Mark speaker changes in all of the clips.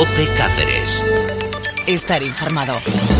Speaker 1: COPE Cáceres.
Speaker 2: Estar informado.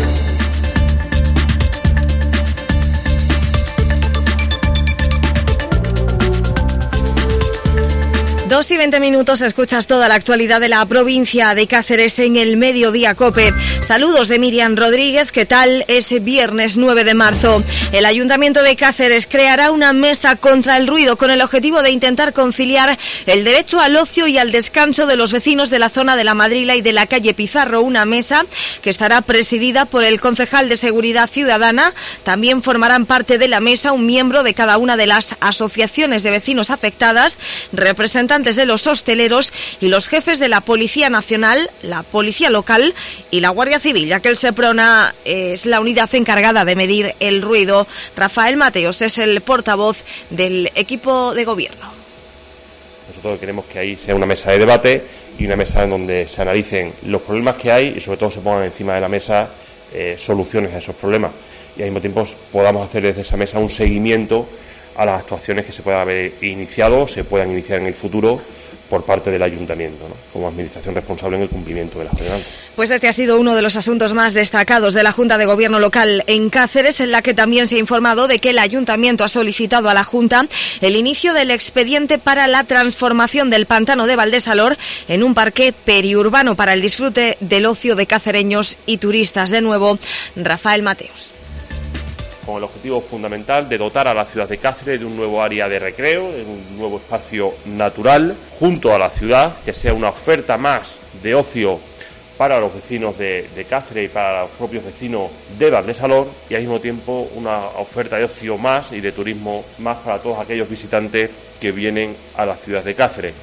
Speaker 2: 2:20, escuchas toda la actualidad de la provincia de Cáceres en el Mediodía COPE. Saludos de Miriam Rodríguez, ¿qué tal? Es viernes 9 de marzo. El Ayuntamiento de Cáceres creará una mesa contra el ruido con el objetivo de intentar conciliar el derecho al ocio y al descanso de los vecinos de la zona de La Madrila y de la calle Pizarro. Una mesa que estará presidida por el concejal de Seguridad Ciudadana. También formarán parte de la mesa un miembro de cada una de las asociaciones de vecinos afectadas, representantes de los hosteleros y los jefes de la Policía Nacional, la Policía Local y la Guardia Civil, ya que el Seprona es la unidad encargada de medir el ruido. Rafael Mateos es el portavoz del equipo de gobierno.
Speaker 3: Nosotros queremos que ahí sea una mesa de debate y una mesa en donde se analicen los problemas que hay y sobre todo se pongan encima de la mesa soluciones a esos problemas y al mismo tiempo podamos hacer desde esa mesa un seguimiento a las actuaciones que se puedan haber iniciado, se puedan iniciar en el futuro por parte del Ayuntamiento, ¿no?, como administración responsable en el cumplimiento de las ordenanzas.
Speaker 2: Pues este ha sido uno de los asuntos más destacados de la Junta de Gobierno local en Cáceres, en la que también se ha informado de que el Ayuntamiento ha solicitado a la Junta el inicio del expediente para la transformación del pantano de Valdesalor en un parque periurbano para el disfrute del ocio de cacereños y turistas. De nuevo, Rafael Mateos.
Speaker 3: Con el objetivo fundamental de dotar a la ciudad de Cáceres de un nuevo área de recreo, de un nuevo espacio natural junto a la ciudad, que sea una oferta más de ocio para los vecinos de Cáceres y para los propios vecinos de Valdesalor y al mismo tiempo una oferta de ocio más y de turismo más para todos aquellos visitantes que vienen a la ciudad de Cáceres.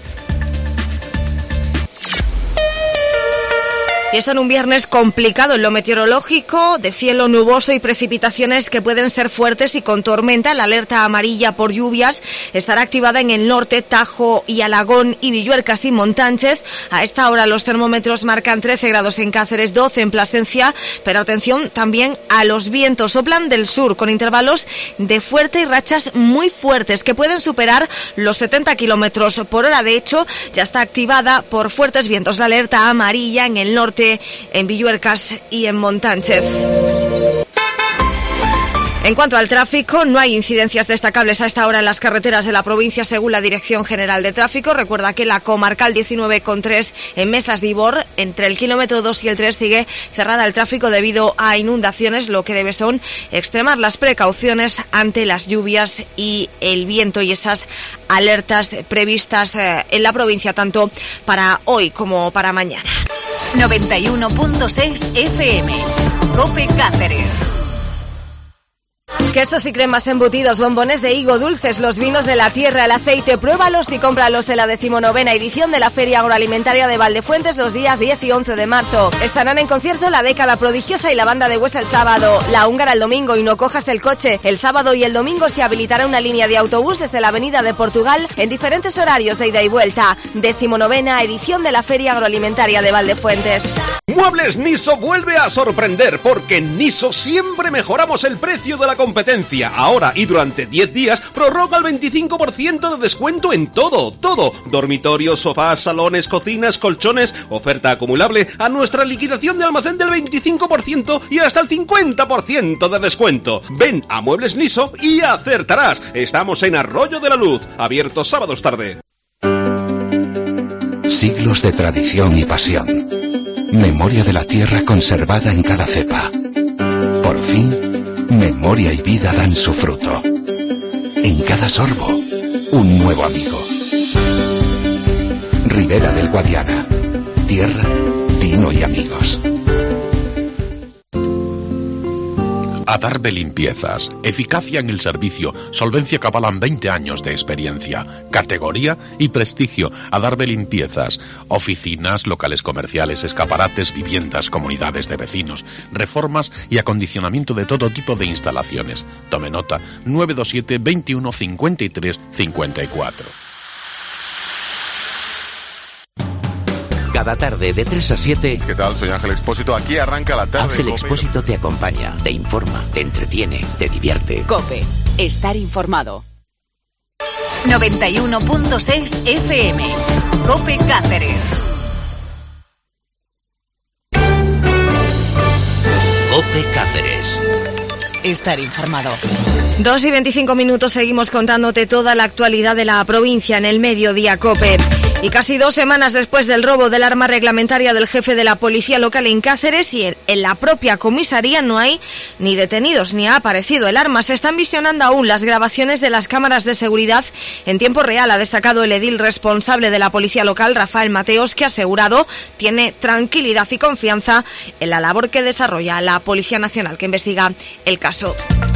Speaker 2: Y esto en un viernes complicado en lo meteorológico, de cielo nuboso y precipitaciones que pueden ser fuertes y con tormenta. La alerta amarilla por lluvias estará activada en el norte, Tajo y Alagón y Villuercas y Montánchez. A esta hora los termómetros marcan 13 grados en Cáceres, 12 en Plasencia, pero atención también a los vientos. Soplan del sur con intervalos de fuerte y rachas muy fuertes que pueden superar los 70 kilómetros por hora. De hecho, ya está activada por fuertes vientos la alerta amarilla en el norte, en Villuercas y en Montánchez. En cuanto al tráfico, no hay incidencias destacables a esta hora en las carreteras de la provincia según la Dirección General de Tráfico. Recuerda que la comarcal 19,3 en Mesas de Ibor, entre el kilómetro 2 y el 3, sigue cerrada al tráfico debido a inundaciones. Lo que debe son extremar las precauciones ante las lluvias y el viento y esas alertas previstas en la provincia tanto para hoy como para mañana.
Speaker 4: 91.6 FM. COPE Cáceres.
Speaker 2: Quesos y cremas embutidos, bombones de higo, dulces, los vinos de la tierra, el aceite, pruébalos y cómpralos en la 19ª edición de la Feria Agroalimentaria de Valdefuentes los días 10 y 11 de marzo. Estarán en concierto La Década Prodigiosa y la Banda de Huesa el sábado, La Húngara el domingo y No cojas el coche. El sábado y el domingo se habilitará una línea de autobús desde la Avenida de Portugal en diferentes horarios de ida y vuelta. 19ª edición de la Feria Agroalimentaria de Valdefuentes.
Speaker 5: Muebles Niso vuelve a sorprender porque en Niso siempre mejoramos el precio de la competencia. Ahora y durante 10 días prorroga el 25% de descuento en todo. Dormitorios, sofás, salones, cocinas, colchones. Oferta acumulable a nuestra liquidación de almacén del 25% y hasta el 50% de descuento. Ven a Muebles Niso y acertarás. Estamos en Arroyo de la Luz, abierto sábados tarde.
Speaker 6: Siglos de tradición y pasión. Memoria de la tierra conservada en cada cepa. Por fin, memoria y vida dan su fruto. En cada sorbo, un nuevo amigo. Ribera del Guadiana. Tierra, vino y amigos.
Speaker 7: Adarve Limpiezas. Eficacia en el servicio. Solvencia que avalan 20 años de experiencia. Categoría y prestigio. Adarve Limpiezas. Oficinas, locales comerciales, escaparates, viviendas, comunidades de vecinos, reformas y acondicionamiento de todo tipo de instalaciones. Tome nota. 927 21 53 54.
Speaker 1: Cada tarde de 3 a 7...
Speaker 8: ¿Qué tal? Soy Ángel Expósito. Aquí arranca la tarde.
Speaker 1: Ángel Expósito te acompaña, te informa, te entretiene, te divierte.
Speaker 4: COPE. Estar informado. 91.6 FM. COPE Cáceres.
Speaker 1: COPE Cáceres.
Speaker 4: Estar informado.
Speaker 2: 2:25, seguimos contándote toda la actualidad de la provincia en el Mediodía COPE. Y casi 2 semanas después del robo del arma reglamentaria del jefe de la policía local en Cáceres y en la propia comisaría no hay ni detenidos ni ha aparecido el arma. Se están visionando aún las grabaciones de las cámaras de seguridad en tiempo real, ha destacado el edil responsable de la policía local, Rafael Mateos, que ha asegurado tiene tranquilidad y confianza en la labor que desarrolla la Policía Nacional, que investiga el caso.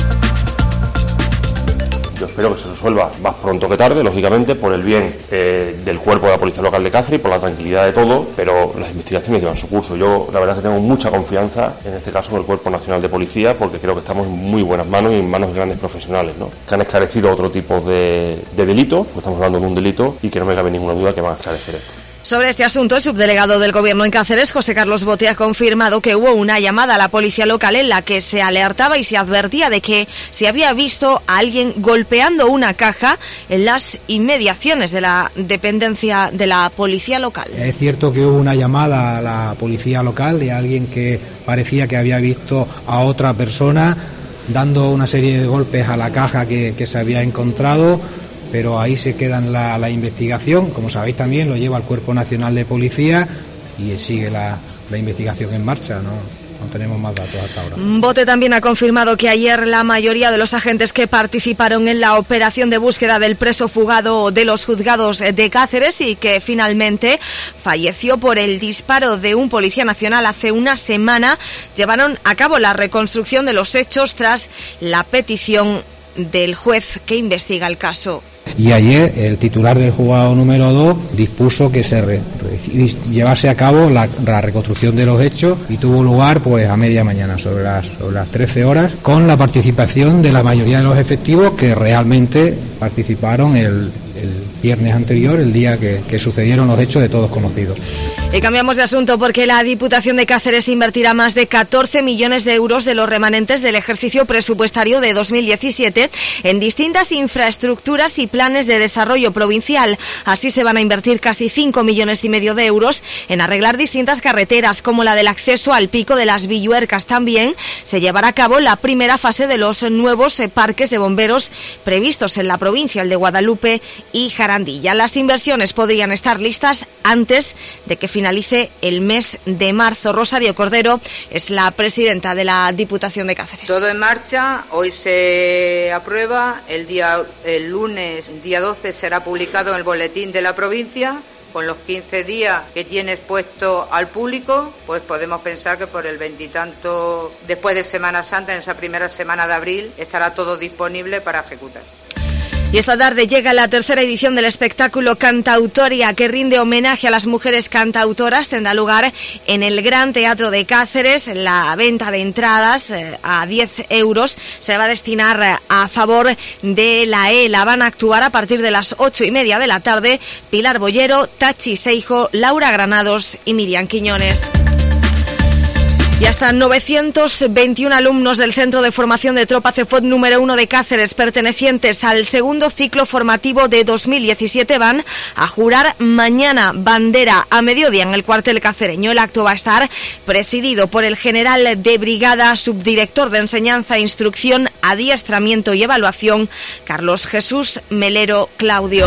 Speaker 3: Yo espero que se resuelva más pronto que tarde, lógicamente, por el bien del cuerpo de la Policía Local de Cáceres y por la tranquilidad de todos, pero las investigaciones llevan su curso. Yo, la verdad, que tengo mucha confianza, en este caso, en el Cuerpo Nacional de Policía, porque creo que estamos en muy buenas manos y en manos de grandes profesionales, ¿no? Que han esclarecido otro tipo de delitos, pues estamos hablando de un delito, y que no me cabe ninguna duda que van a esclarecer este.
Speaker 2: Sobre este asunto, el subdelegado del Gobierno en Cáceres, José Carlos Bote, ha confirmado que hubo una llamada a la policía local en la que se alertaba y se advertía de que se había visto a alguien golpeando una caja en las inmediaciones de la dependencia de la policía local.
Speaker 9: Es cierto que hubo una llamada a la policía local de alguien que parecía que había visto a otra persona dando una serie de golpes a la caja que se había encontrado, pero ahí se queda la investigación. Como sabéis, también lo lleva el Cuerpo Nacional de Policía y sigue la investigación en marcha, ¿no? No tenemos más datos hasta ahora.
Speaker 2: Bote también ha confirmado que ayer la mayoría de los agentes que participaron en la operación de búsqueda del preso fugado de los juzgados de Cáceres y que finalmente falleció por el disparo de un policía nacional hace una semana, llevaron a cabo la reconstrucción de los hechos tras la petición del juez que investiga el caso.
Speaker 9: Y ayer el titular del juzgado número 2 dispuso que se llevase a cabo la reconstrucción de los hechos y tuvo lugar pues a media mañana, sobre las 13 horas, con la participación de la mayoría de los efectivos que realmente participaron el viernes anterior, el día que sucedieron los hechos de todos conocidos.
Speaker 2: Y cambiamos de asunto porque la Diputación de Cáceres invertirá más de 14 millones de euros de los remanentes del ejercicio presupuestario de 2017 en distintas infraestructuras y planes de desarrollo provincial. Así se van a invertir casi 5,5 millones de euros en arreglar distintas carreteras, como la del acceso al Pico de las Villuercas. También se llevará a cabo la primera fase de los nuevos parques de bomberos previstos en la provincia, el de Guadalupe y Jarandilla. Las inversiones podrían estar listas antes de que finalice el mes de marzo. Rosario Cordero es la presidenta de la Diputación de Cáceres.
Speaker 10: Todo en marcha, hoy se aprueba, el lunes, día 12, será publicado en el boletín de la provincia. Con los 15 días que tiene expuesto al público, pues podemos pensar que por el 20 y tanto, después de Semana Santa, en esa primera semana de abril, estará todo disponible para ejecutar.
Speaker 2: Y esta tarde llega la tercera edición del espectáculo Cantautoria, que rinde homenaje a las mujeres cantautoras. Tendrá lugar en el Gran Teatro de Cáceres. La venta de entradas a 10 euros se va a destinar a favor de la ELA. Van a actuar a partir de las 8:30 de la tarde Pilar Bollero, Tachi Seijo, Laura Granados y Miriam Quiñones. Y hasta 921 alumnos del Centro de Formación de Tropa CEFOT número 1 de Cáceres, pertenecientes al segundo ciclo formativo de 2017, van a jurar mañana bandera a mediodía en el cuartel cacereño. El acto va a estar presidido por el general de brigada, subdirector de Enseñanza, Instrucción, Adiestramiento y Evaluación, Carlos Jesús Melero Claudio.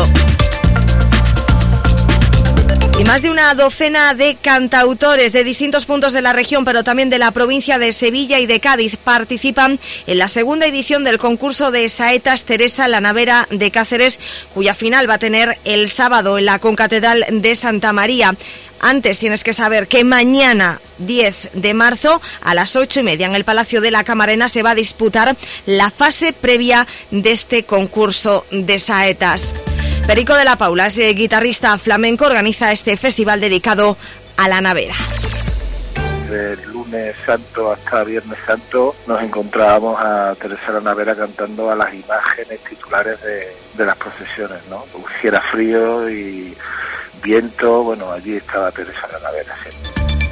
Speaker 2: Y más de una docena de cantautores de distintos puntos de la región, pero también de la provincia de Sevilla y de Cádiz, participan en la segunda edición del concurso de saetas Teresa la Navera de Cáceres, cuya final va a tener el sábado en la Concatedral de Santa María. Antes tienes que saber que mañana, 10 de marzo, a las 8:30 en el Palacio de la Camarena se va a disputar la fase previa de este concurso de saetas. Perico de la Paula, es guitarrista flamenco, organiza este festival dedicado a la navera.
Speaker 11: Del lunes santo hasta viernes santo nos encontrábamos a Teresa la Navera cantando a las imágenes titulares de las procesiones, ¿no? Si era frío y viento, bueno, allí estaba Teresa la Navera siempre.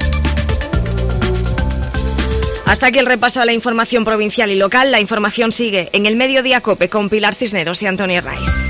Speaker 2: Hasta aquí el repaso a la información provincial y local. La información sigue en el Mediodía COPE con Pilar Cisneros y Antonio Raiz.